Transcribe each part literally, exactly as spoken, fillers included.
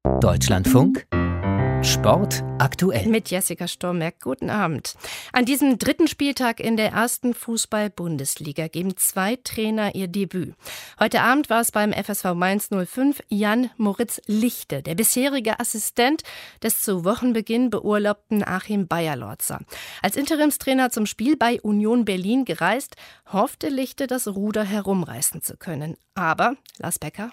Deutschlandfunk Sport aktuell. Mit Jessica Stormerk, guten Abend. An diesem dritten Spieltag in der ersten Fußball-Bundesliga geben zwei Trainer ihr Debüt. Heute Abend war es beim F S V Mainz null fünf Jan Moritz Lichte, der bisherige Assistent des zu Wochenbeginn beurlaubten Achim Beyer-Lorzer. Als Interimstrainer zum Spiel bei Union Berlin gereist, hoffte Lichte, das Ruder herumreißen zu können. Aber, Lars Becker?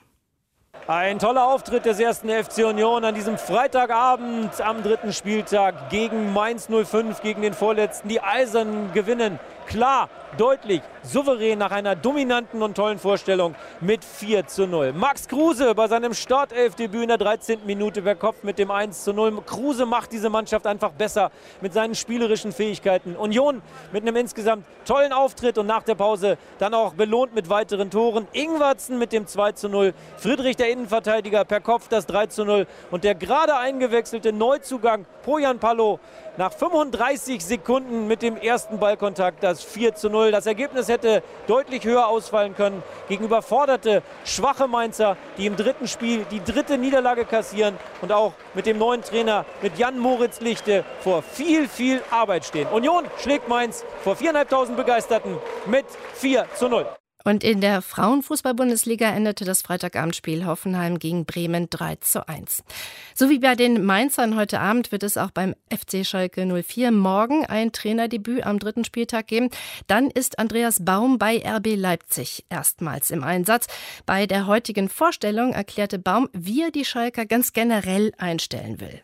Ein toller Auftritt des ersten F C Union an diesem Freitagabend am dritten Spieltag gegen Mainz null fünf, gegen den Vorletzten. Die Eisernen gewinnen klar, deutlich, souverän nach einer dominanten und tollen Vorstellung mit vier zu null. Max Kruse bei seinem Startelfdebüt in der dreizehnten Minute per Kopf mit dem eins zu null. Kruse macht diese Mannschaft einfach besser mit seinen spielerischen Fähigkeiten. Union mit einem insgesamt tollen Auftritt und nach der Pause dann auch belohnt mit weiteren Toren. Ingwertsen mit dem zwei zu null, Friedrich der Innenverteidiger per Kopf das drei zu null und der gerade eingewechselte Neuzugang Poyan Palo nach fünfunddreißig Sekunden mit dem ersten Ballkontakt das vier zu null. Das Ergebnis hätte deutlich höher ausfallen können gegen überforderte, schwache Mainzer, die im dritten Spiel die dritte Niederlage kassieren und auch mit dem neuen Trainer, mit Jan Moritz Lichte, vor viel, viel Arbeit stehen. Union schlägt Mainz vor viertausendfünfhundert Begeisterten mit vier zu null. Und in der Frauenfußball-Bundesliga endete das Freitagabendspiel Hoffenheim gegen Bremen drei zu eins. So wie bei den Mainzern heute Abend wird es auch beim F C Schalke null vier morgen ein Trainerdebüt am dritten Spieltag geben. Dann ist Andreas Baum bei R B Leipzig erstmals im Einsatz. Bei der heutigen Vorstellung erklärte Baum, wie er die Schalker ganz generell einstellen will.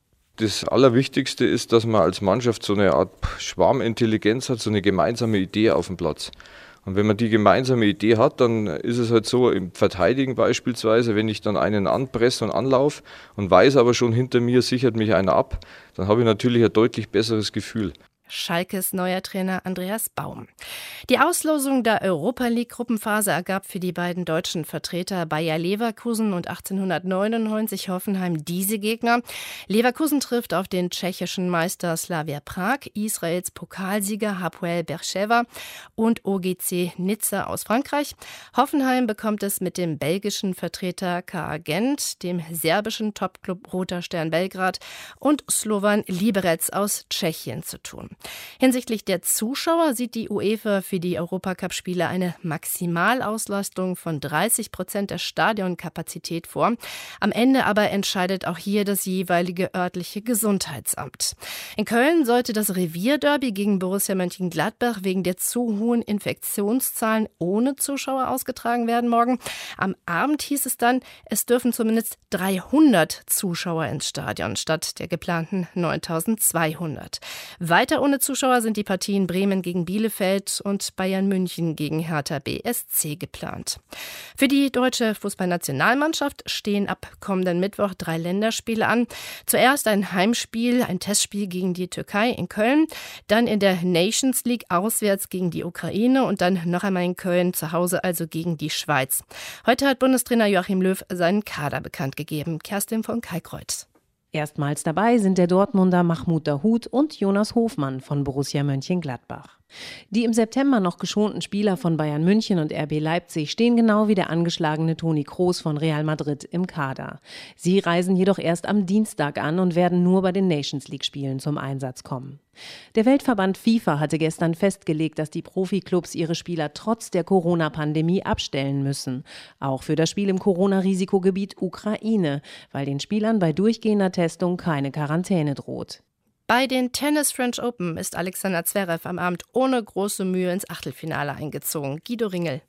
Das Allerwichtigste ist, dass man als Mannschaft so eine Art Schwarmintelligenz hat, so eine gemeinsame Idee auf dem Platz. Und wenn man die gemeinsame Idee hat, dann ist es halt so, im Verteidigen beispielsweise, wenn ich dann einen anpresse und anlaufe und weiß aber schon, hinter mir sichert mich einer ab, dann habe ich natürlich ein deutlich besseres Gefühl. Schalkes neuer Trainer Andreas Baum. Die Auslosung der Europa-League-Gruppenphase ergab für die beiden deutschen Vertreter Bayer Leverkusen und achtzehnhundertneunundneunzig Hoffenheim diese Gegner. Leverkusen trifft auf den tschechischen Meister Slavia Prag, Israels Pokalsieger Hapoel Beersheva und O G C Nizza aus Frankreich. Hoffenheim bekommt es mit dem belgischen Vertreter K A Gent, dem serbischen Topclub Roter Stern Belgrad und Slovan Liberec aus Tschechien zu tun. Hinsichtlich der Zuschauer sieht die UEFA für die Europacup-Spiele eine Maximalauslastung von dreißig Prozent der Stadionkapazität vor. Am Ende aber entscheidet auch hier das jeweilige örtliche Gesundheitsamt. In Köln sollte das Revierderby gegen Borussia Mönchengladbach wegen der zu hohen Infektionszahlen ohne Zuschauer ausgetragen werden morgen. Am Abend hieß es dann, es dürfen zumindest dreihundert Zuschauer ins Stadion statt der geplanten neuntausendzweihundert. Weiter ohne Zuschauer sind die Partien Bremen gegen Bielefeld und Bayern München gegen Hertha B S C geplant. Für die deutsche Fußballnationalmannschaft stehen ab kommenden Mittwoch drei Länderspiele an. Zuerst ein Heimspiel, ein Testspiel gegen die Türkei in Köln, dann in der Nations League auswärts gegen die Ukraine und dann noch einmal in Köln zu Hause, also gegen die Schweiz. Heute hat Bundestrainer Joachim Löw seinen Kader bekannt gegeben. Kerstin von Kalkreuth. Erstmals dabei sind der Dortmunder Mahmoud Dahoud und Jonas Hofmann von Borussia Mönchengladbach. Die im September noch geschonten Spieler von Bayern München und R B Leipzig stehen genau wie der angeschlagene Toni Kroos von Real Madrid im Kader. Sie reisen jedoch erst am Dienstag an und werden nur bei den Nations League-Spielen zum Einsatz kommen. Der Weltverband FIFA hatte gestern festgelegt, dass die Profiklubs ihre Spieler trotz der Corona-Pandemie abstellen müssen. Auch für das Spiel im Corona-Risikogebiet Ukraine, weil den Spielern bei durchgehender Testung keine Quarantäne droht. Bei den Tennis French Open ist Alexander Zverev am Abend ohne große Mühe ins Achtelfinale eingezogen. Guido Ringel.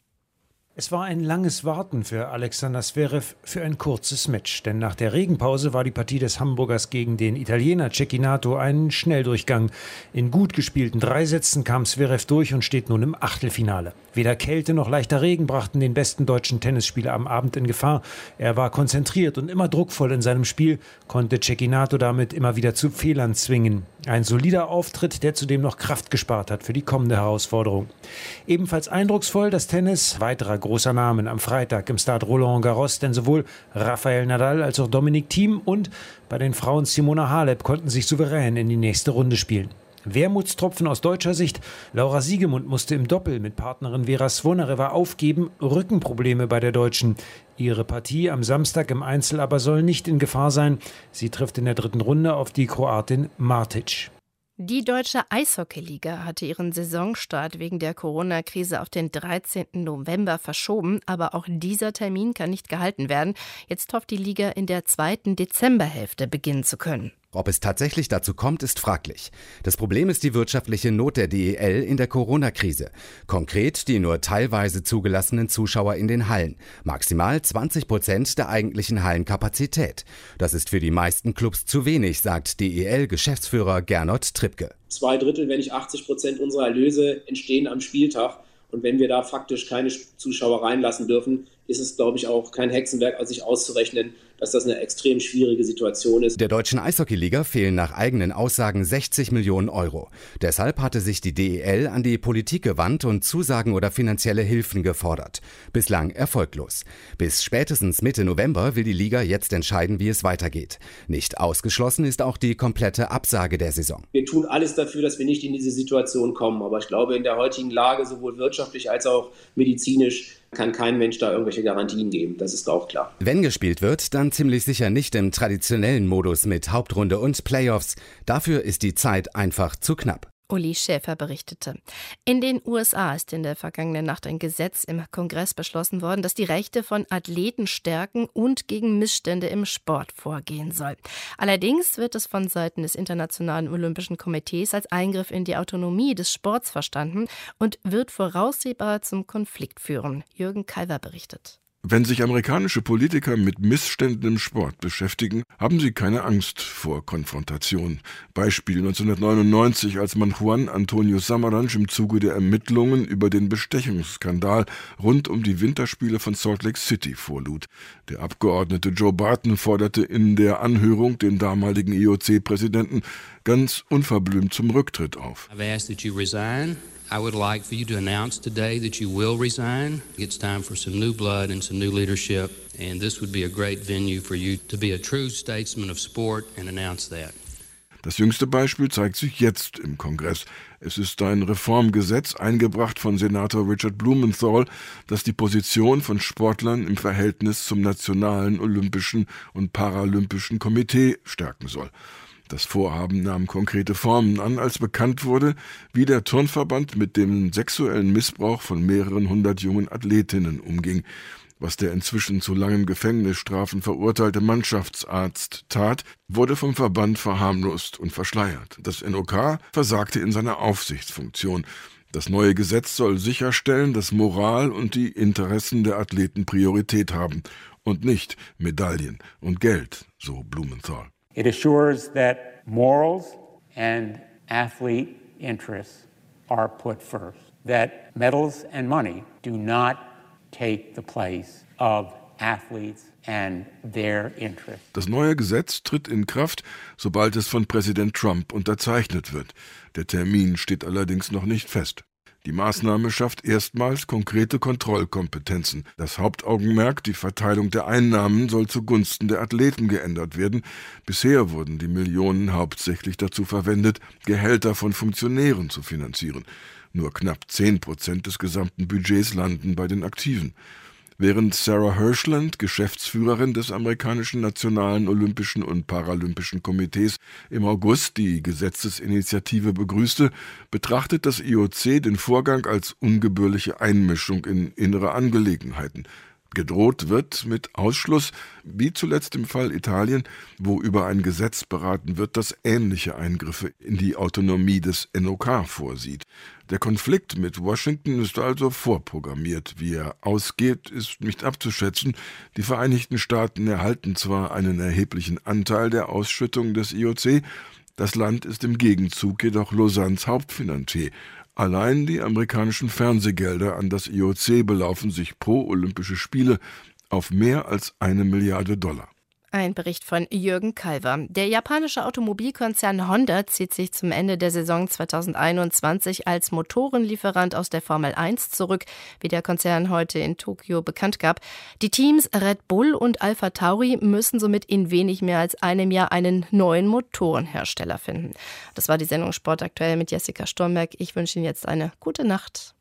Es war ein langes Warten für Alexander Zverev für ein kurzes Match. Denn nach der Regenpause war die Partie des Hamburgers gegen den Italiener Cecchinato ein Schnelldurchgang. In gut gespielten drei Sätzen kam Zverev durch und steht nun im Achtelfinale. Weder Kälte noch leichter Regen brachten den besten deutschen Tennisspieler am Abend in Gefahr. Er war konzentriert und immer druckvoll in seinem Spiel, konnte Cecchinato damit immer wieder zu Fehlern zwingen. Ein solider Auftritt, der zudem noch Kraft gespart hat für die kommende Herausforderung. Ebenfalls eindrucksvoll das Tennis weiterer großer Namen am Freitag im Stade Roland Garros, denn sowohl Rafael Nadal als auch Dominic Thiem und bei den Frauen Simona Halep konnten sich souverän in die nächste Runde spielen. Wermutstropfen aus deutscher Sicht. Laura Siegemund musste im Doppel mit Partnerin Vera Svonareva aufgeben. Rückenprobleme bei der Deutschen. Ihre Partie am Samstag im Einzel aber soll nicht in Gefahr sein. Sie trifft in der dritten Runde auf die Kroatin Martic. Die deutsche Eishockeyliga hatte ihren Saisonstart wegen der Corona-Krise auf den dreizehnten November verschoben, aber auch dieser Termin kann nicht gehalten werden. Jetzt hofft die Liga, in der zweiten Dezemberhälfte beginnen zu können. Ob es tatsächlich dazu kommt, ist fraglich. Das Problem ist die wirtschaftliche Not der D E L in der Corona-Krise. Konkret die nur teilweise zugelassenen Zuschauer in den Hallen. Maximal zwanzig Prozent der eigentlichen Hallenkapazität. Das ist für die meisten Clubs zu wenig, sagt D E L-Geschäftsführer Gernot Trippke. Zwei Drittel, wenn nicht achtzig Prozent unserer Erlöse entstehen am Spieltag. Und wenn wir da faktisch keine Zuschauer reinlassen dürfen, ist es, glaube ich, auch kein Hexenwerk, als sich auszurechnen, dass das eine extrem schwierige Situation ist. Der deutschen Eishockeyliga fehlen nach eigenen Aussagen sechzig Millionen Euro. Deshalb hatte sich die D E L an die Politik gewandt und Zusagen oder finanzielle Hilfen gefordert. Bislang erfolglos. Bis spätestens Mitte November will die Liga jetzt entscheiden, wie es weitergeht. Nicht ausgeschlossen ist auch die komplette Absage der Saison. Wir tun alles dafür, dass wir nicht in diese Situation kommen. Aber ich glaube, in der heutigen Lage, sowohl wirtschaftlich als auch medizinisch, kann kein Mensch da irgendwelche Garantien geben. Das ist auch klar. Wenn gespielt wird, dann ziemlich sicher nicht im traditionellen Modus mit Hauptrunde und Playoffs. Dafür ist die Zeit einfach zu knapp. Uli Schäfer berichtete. In den U S A ist in der vergangenen Nacht ein Gesetz im Kongress beschlossen worden, das die Rechte von Athleten stärken und gegen Missstände im Sport vorgehen soll. Allerdings wird es von Seiten des Internationalen Olympischen Komitees als Eingriff in die Autonomie des Sports verstanden und wird voraussehbar zum Konflikt führen. Jürgen Kalver berichtet. Wenn sich amerikanische Politiker mit Missständen im Sport beschäftigen, haben sie keine Angst vor Konfrontation. Beispiel neunzehnhundertneunundneunzig, als man Juan Antonio Samaranch im Zuge der Ermittlungen über den Bestechungsskandal rund um die Winterspiele von Salt Lake City vorlud. Der Abgeordnete Joe Barton forderte in der Anhörung den damaligen I O C-Präsidenten ganz unverblümt zum Rücktritt auf. I've asked that you resign. I would like for you to announce today that you will resign. It's time for some new blood and some new leadership, and this would be a great venue for you to be a true statesman of sport and announce that. Das jüngste Beispiel zeigt sich jetzt im Kongress. Es ist ein Reformgesetz, eingebracht von Senator Richard Blumenthal, das die Position von Sportlern im Verhältnis zum Nationalen Olympischen und Paralympischen Komitee stärken soll. Das Vorhaben nahm konkrete Formen an, als bekannt wurde, wie der Turnverband mit dem sexuellen Missbrauch von mehreren hundert jungen Athletinnen umging. Was der inzwischen zu langen Gefängnisstrafen verurteilte Mannschaftsarzt tat, wurde vom Verband verharmlost und verschleiert. Das N O K versagte in seiner Aufsichtsfunktion. Das neue Gesetz soll sicherstellen, dass Moral und die Interessen der Athleten Priorität haben und nicht Medaillen und Geld, so Blumenthal. It assures that morals and athlete interests are put first, that medals and money do not take the place of athletes and their interests. Das neue Gesetz tritt in Kraft, sobald es von Präsident Trump unterzeichnet wird. Der Termin steht allerdings noch nicht fest. Die Maßnahme schafft erstmals konkrete Kontrollkompetenzen. Das Hauptaugenmerk, die Verteilung der Einnahmen, soll zugunsten der Athleten geändert werden. Bisher wurden die Millionen hauptsächlich dazu verwendet, Gehälter von Funktionären zu finanzieren. Nur knapp zehn Prozent des gesamten Budgets landen bei den Aktiven. Während Sarah Hirshland, Geschäftsführerin des amerikanischen Nationalen Olympischen und Paralympischen Komitees, im August die Gesetzesinitiative begrüßte, betrachtet das I O C den Vorgang als ungebührliche Einmischung in innere Angelegenheiten. Gedroht wird mit Ausschluss, wie zuletzt im Fall Italien, wo über ein Gesetz beraten wird, das ähnliche Eingriffe in die Autonomie des N O K vorsieht. Der Konflikt mit Washington ist also vorprogrammiert. Wie er ausgeht, ist nicht abzuschätzen. Die Vereinigten Staaten erhalten zwar einen erheblichen Anteil der Ausschüttung des I O C, das Land ist im Gegenzug jedoch Lausannes Hauptfinanzier. Allein die amerikanischen Fernsehgelder an das I O C belaufen sich pro Olympische Spiele auf mehr als eine Milliarde Dollar. Ein Bericht von Jürgen Kalver. Der japanische Automobilkonzern Honda zieht sich zum Ende der Saison zweitausendeinundzwanzig als Motorenlieferant aus der Formel eins zurück, wie der Konzern heute in Tokio bekannt gab. Die Teams Red Bull und Alpha Tauri müssen somit in wenig mehr als einem Jahr einen neuen Motorenhersteller finden. Das war die Sendung Sport aktuell mit Jessica Stormberg. Ich wünsche Ihnen jetzt eine gute Nacht.